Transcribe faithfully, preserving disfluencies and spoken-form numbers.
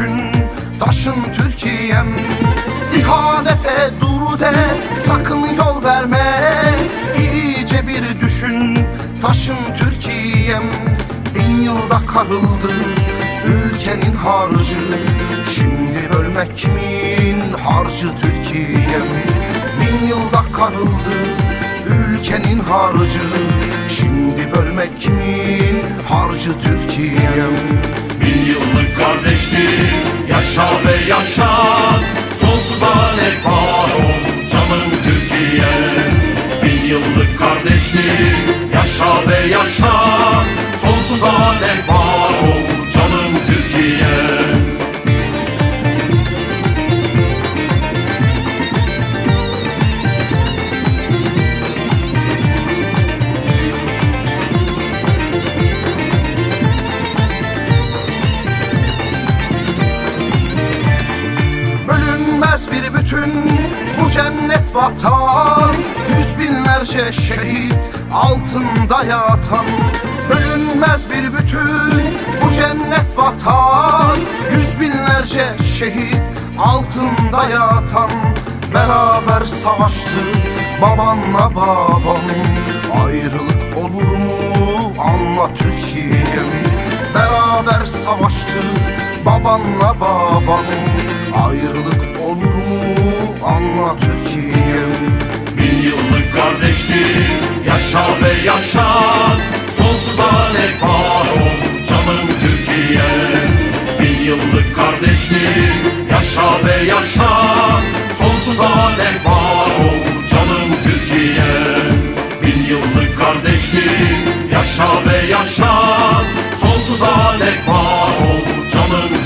düşün, taşın Türkiye'm. İhanete dur de, sakın yol verme. İyice bir düşün, taşın Türkiye'm. Bin yılda karıldı ülkenin harcı, şimdi bölmek kimin harcı Türkiye'm. Bin yılda karıldı ülkenin harcı, şimdi bölmek kimin harcı Türkiye'm. Bin yıllık kardeşlik yaşa ve yaşa, sonsuza dek var ol canım Türkiye'm. Bin yıllık kardeşlik yaşa ve yaşa, sonsuza dek var ol canım Türkiye'm. Bir bütün bu cennet vatan, yüz binlerce şehit altında yatan. Bölünmez bir bütün bu cennet vatan, yüz binlerce şehit altında yatan. Beraber savaştık babanla babam, ayrılık olur mu anla Türkiye'm. Beraber savaştık babanla babam, ayrılık olur mu anla Türkiye'm. Bin yıllık kardeşlik yaşa ve yaşa, sonsuza dek var ol canım Türkiye'm. Bin yıllık kardeşlik yaşa ve yaşa, sonsuza dek var ol canım Türkiye'm. Bin yıllık kardeşlik yaşa ve yaşa, sonsuza dek var ol canım